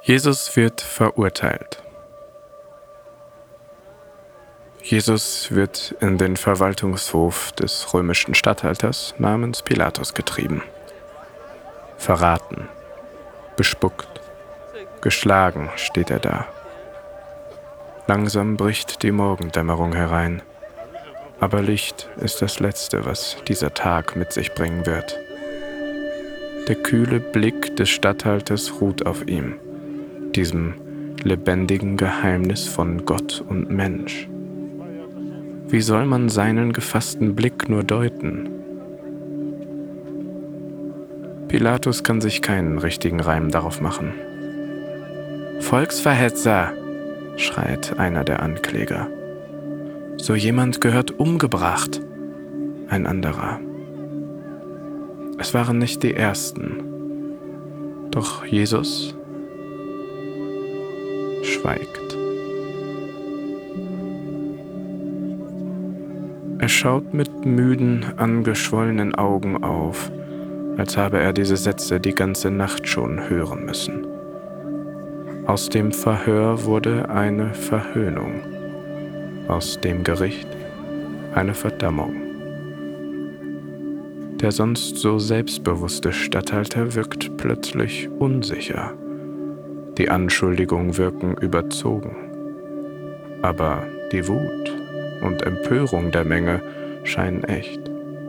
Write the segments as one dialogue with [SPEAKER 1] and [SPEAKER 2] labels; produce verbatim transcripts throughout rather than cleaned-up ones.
[SPEAKER 1] Jesus wird verurteilt. Jesus wird in den Verwaltungshof des römischen Statthalters namens Pilatus getrieben. Verraten, bespuckt, geschlagen steht er da. Langsam bricht die Morgendämmerung herein, aber Licht ist das Letzte, was dieser Tag mit sich bringen wird. Der kühle Blick des Statthalters ruht auf ihm, diesem lebendigen Geheimnis von Gott und Mensch. Wie soll man seinen gefassten Blick nur deuten? Pilatus kann sich keinen richtigen Reim darauf machen. »Volksverhetzer«, schreit einer der Ankläger. »So jemand gehört umgebracht«, ein anderer. Es waren nicht die Ersten. Doch Jesus schweigt. Er schaut mit müden, angeschwollenen Augen auf, als habe er diese Sätze die ganze Nacht schon hören müssen. Aus dem Verhör wurde eine Verhöhnung, aus dem Gericht eine Verdammung. Der sonst so selbstbewusste Statthalter wirkt plötzlich unsicher. Die Anschuldigungen wirken überzogen. Aber die Wut und Empörung der Menge scheinen echt.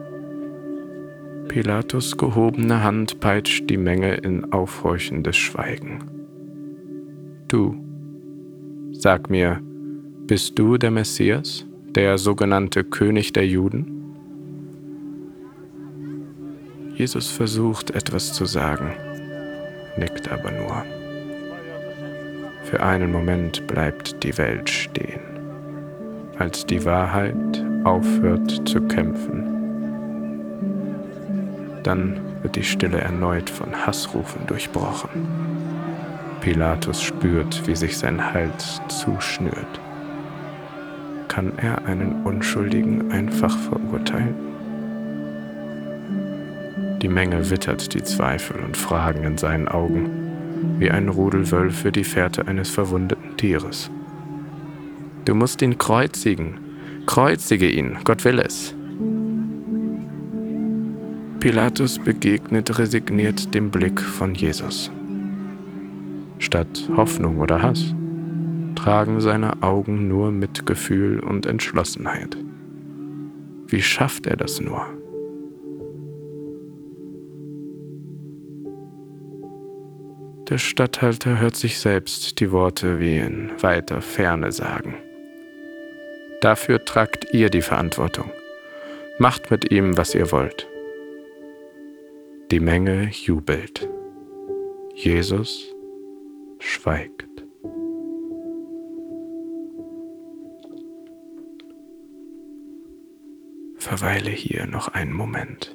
[SPEAKER 1] Pilatus' gehobene Hand peitscht die Menge in aufhorchendes Schweigen. Du, sag mir, bist du der Messias, der sogenannte König der Juden? Jesus versucht etwas zu sagen, nickt aber nur. Für einen Moment bleibt die Welt stehen, als die Wahrheit aufhört zu kämpfen. Dann wird die Stille erneut von Hassrufen durchbrochen. Pilatus spürt, wie sich sein Hals zuschnürt. Kann er einen Unschuldigen einfach verurteilen? Die Menge wittert die Zweifel und Fragen in seinen Augen, wie ein Rudel Wölfe die Fährte eines verwundeten Tieres. Du musst ihn kreuzigen, kreuzige ihn, Gott will es. Pilatus begegnet resigniert dem Blick von Jesus. Statt Hoffnung oder Hass tragen seine Augen nur Mitgefühl und Entschlossenheit. Wie schafft er das nur? Der Statthalter hört sich selbst die Worte wie in weiter Ferne sagen. Dafür tragt ihr die Verantwortung. Macht mit ihm, was ihr wollt. Die Menge jubelt. Jesus schweigt. Verweile hier noch einen Moment.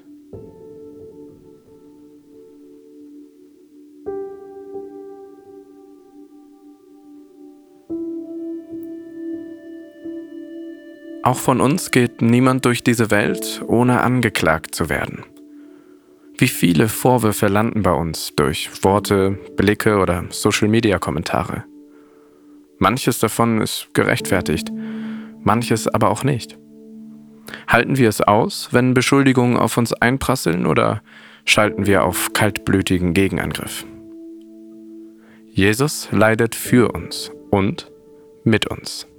[SPEAKER 1] Auch von uns geht niemand durch diese Welt, ohne angeklagt zu werden. Wie viele Vorwürfe landen bei uns durch Worte, Blicke oder Social-Media-Kommentare. Manches davon ist gerechtfertigt, manches aber auch nicht. Halten wir es aus, wenn Beschuldigungen auf uns einprasseln, oder schalten wir auf kaltblütigen Gegenangriff? Jesus leidet für uns und mit uns.